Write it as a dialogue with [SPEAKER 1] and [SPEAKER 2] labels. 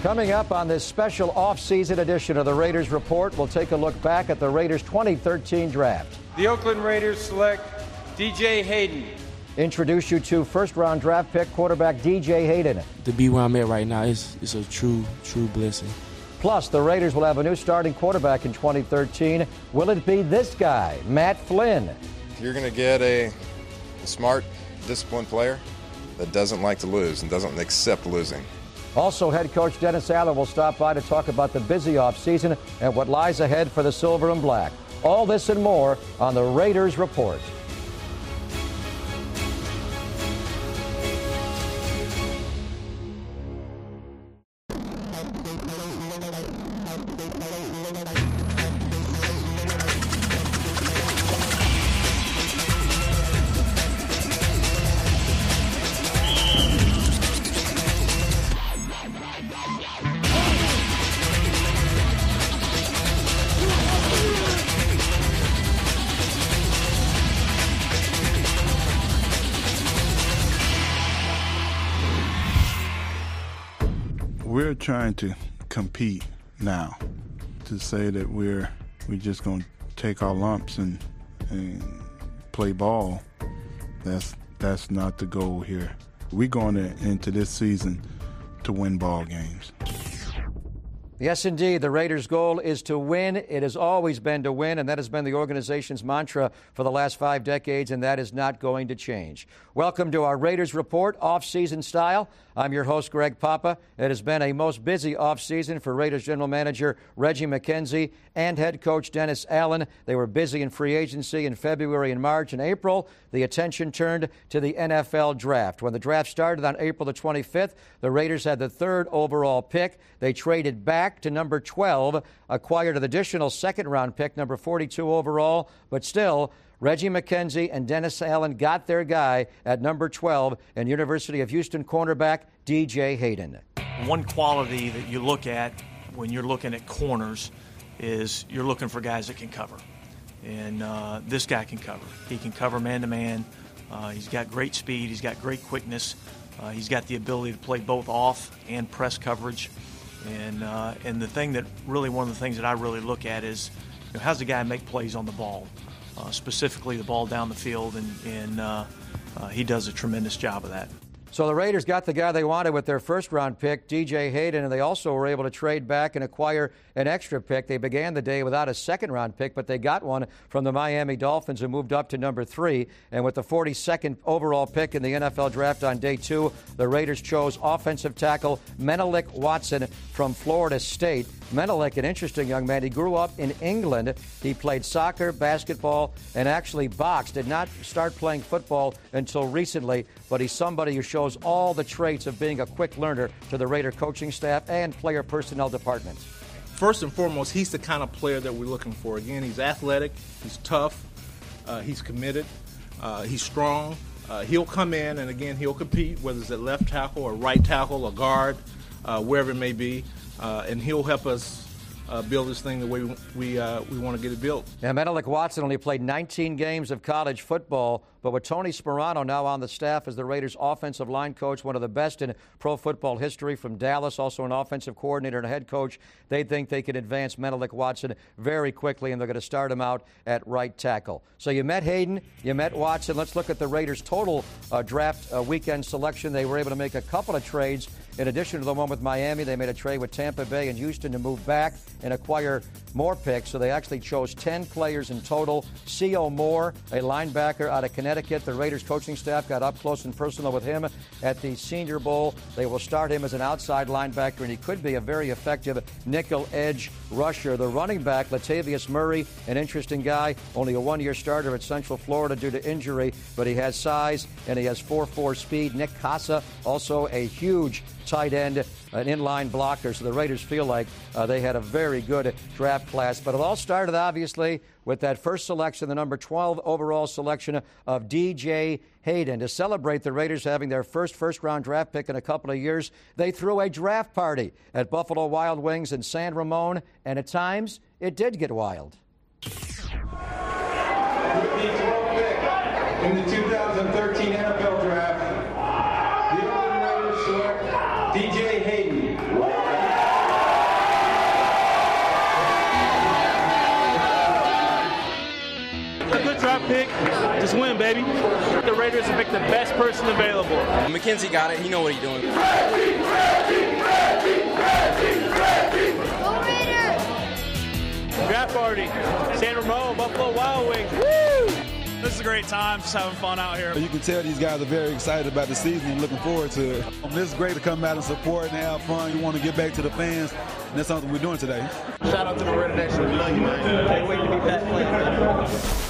[SPEAKER 1] Coming up on this special off-season edition of the Raiders Report, we'll take a look back at the Raiders' 2013 draft.
[SPEAKER 2] The Oakland Raiders select DJ Hayden.
[SPEAKER 1] Introduce you to first-round draft pick quarterback DJ Hayden.
[SPEAKER 3] To be where I'm at right now is a true blessing.
[SPEAKER 1] Plus, the Raiders will have a new starting quarterback in 2013. Will it be this guy, Matt Flynn?
[SPEAKER 4] You're going to get a smart, disciplined player that doesn't like to lose and doesn't accept losing.
[SPEAKER 1] Also, head coach Dennis Allen will stop by to talk about the busy offseason and what lies ahead for the Silver and Black. All this and more on the Raiders Report.
[SPEAKER 5] We're trying to compete now. To say that we're just going to take our lumps and play ball, that's not the goal here. We're going into this season to win ball games.
[SPEAKER 1] Yes, indeed. The Raiders' goal is to win. It has always been to win, and that has been the organization's mantra for the last 5 decades, and that is not going to change. Welcome to our Raiders Report, off-season style. I'm your host, Greg Papa. It has been a most busy offseason for Raiders general manager Reggie McKenzie and head coach Dennis Allen. They were busy in free agency in February and March and April. The attention turned to the NFL draft. When the draft started on April the 25th, the Raiders had the 3rd overall pick. They traded back to number 12, acquired an additional second-round pick, number 42 overall, but still, Reggie McKenzie and Dennis Allen got their guy at number 12 and University of Houston cornerback DJ Hayden.
[SPEAKER 6] One quality that you look at when you're looking at corners is you're looking for guys that can cover. And this guy can cover. He can cover man-to-man. He's got great speed. He's got great quickness. He's got the ability to play both off and press coverage. And the thing that really, one of the things that I really look at is, how's the guy make plays on the ball? Specifically the ball down the field, and he does a tremendous job of that.
[SPEAKER 1] So the Raiders got the guy they wanted with their first-round pick, DJ Hayden, and they also were able to trade back and acquire an extra pick. They began the day without a second-round pick, but they got one from the Miami Dolphins, who moved up to number 3. And with the 42nd overall pick in the NFL draft on day 2, the Raiders chose offensive tackle Menelik Watson from Florida State. Menelik, an interesting young man. He grew up in England. He played soccer, basketball, and actually boxed. Did not start playing football until recently, but he's somebody who shows all the traits of being a quick learner to the Raider coaching staff and player personnel department.
[SPEAKER 7] First and foremost, he's the kind of player that we're looking for. Again, he's athletic, he's tough, he's committed, he's strong. He'll come in, and again, he'll compete, whether it's at left tackle or right tackle or guard, wherever it may be, and he'll help us build this thing the way we want to get it built.
[SPEAKER 1] Now, Menelik Watson only played 19 games of college football, but with Tony Sperano now on the staff as the Raiders' offensive line coach, one of the best in pro football history from Dallas, also an offensive coordinator and a head coach, they think they can advance Menelik Watson very quickly, and they're going to start him out at right tackle. So you met Hayden, you met Watson. Let's look at the Raiders' total draft weekend selection. They were able to make a couple of trades. In addition to the one with Miami, they made a trade with Tampa Bay and Houston to move back and acquire more picks. So they actually chose 10 players in total. C.O. Moore, a linebacker out of Connecticut. The Raiders coaching staff got up close and personal with him at the Senior Bowl. They will start him as an outside linebacker, and he could be a very effective nickel edge rusher. The running back, Latavius Murray, an interesting guy, only a one-year starter at Central Florida due to injury, but he has size and he has 4.4 speed. Nick Casa, also a huge tight end, an inline blocker. So the Raiders feel like they had a very good draft class. But it all started, obviously, with that first selection, the number 12 overall selection of DJ Hayden. To celebrate the Raiders having their first-round draft pick in a couple of years, they threw a draft party at Buffalo Wild Wings in San Ramon, and at times, it did get wild.
[SPEAKER 2] With the 12th pick in the 2013 NFL Draft, the Oakland Raiders select DJ Hayden.
[SPEAKER 8] pick. Just win, baby. The Raiders have picked the best person available.
[SPEAKER 9] McKenzie got it. He know what he's doing.
[SPEAKER 8] Draft party. San Ramon, Buffalo Wild Wings. Woo! This is a great time, just having fun out here.
[SPEAKER 10] You can tell these guys are very excited about the season and looking forward to it. This is great to come out and support and have fun. You want to get back to the fans, and that's something we're doing today.
[SPEAKER 8] Shout out to the Raider Nation. We love you, man. Can't wait to be back playing.